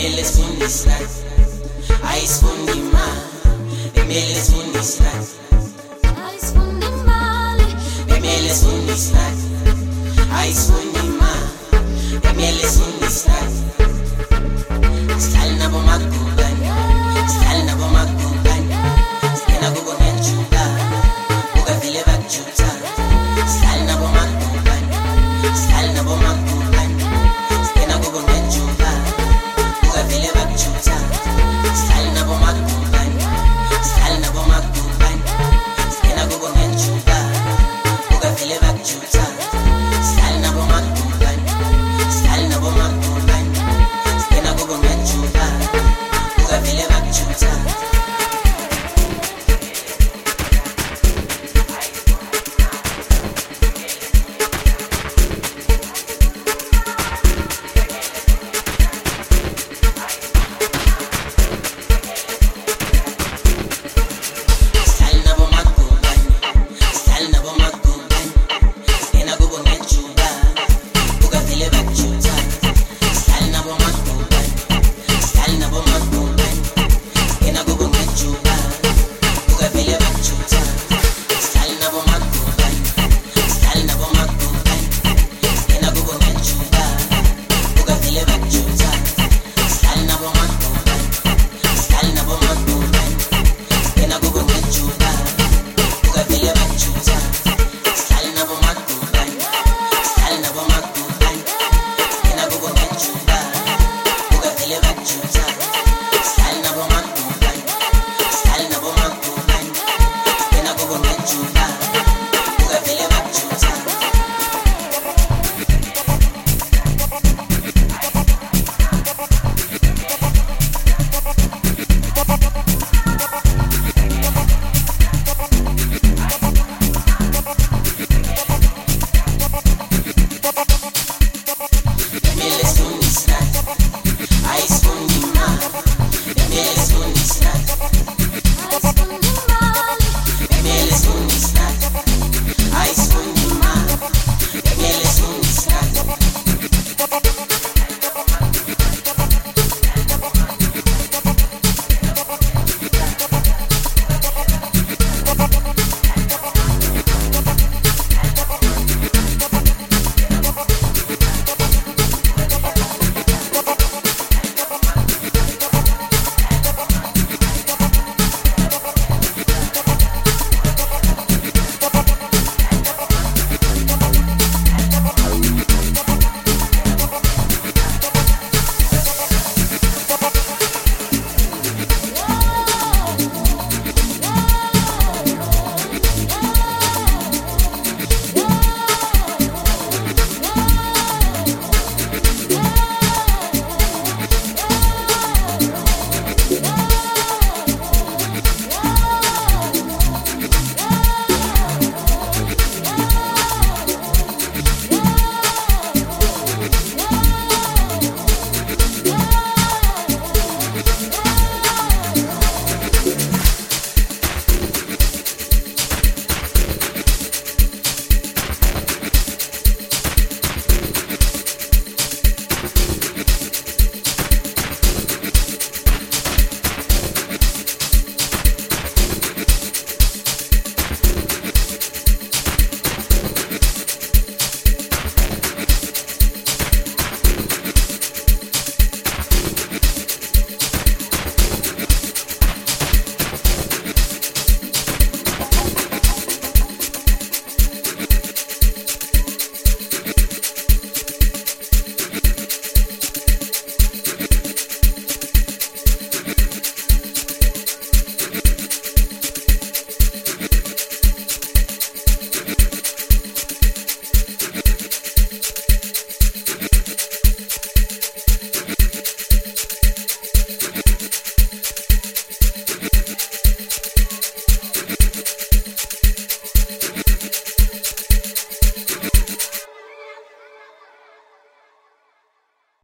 Bemele sfundisat, ai sfundi ma. Bemele sfundisat, ai sfundi male. bemele sfundisat, ai sfundi ma. Bemele sfundisat. Stalna bo makuban, stalna bo makuban. Stena gugo menchuta, buga vile bakchuta. Stalna bo makuban, stalna bo makuban. Stena gugo menchuta, buga vile bakchuta. Stalna bo makuban, stalna bo makuban. Stena gugo menchuta, buga vile bakchuta. Stalna bo makuban, stalna bo makuban. Stena gugo menchuta, buga vile bakchuta. Stalna bo makuban, stalna bo makuban. Stena gugo menchuta, buga vile bakchuta. Stalna bo makuban, stalna bo makuban. Stena gugo menchuta, buga vile bakchuta.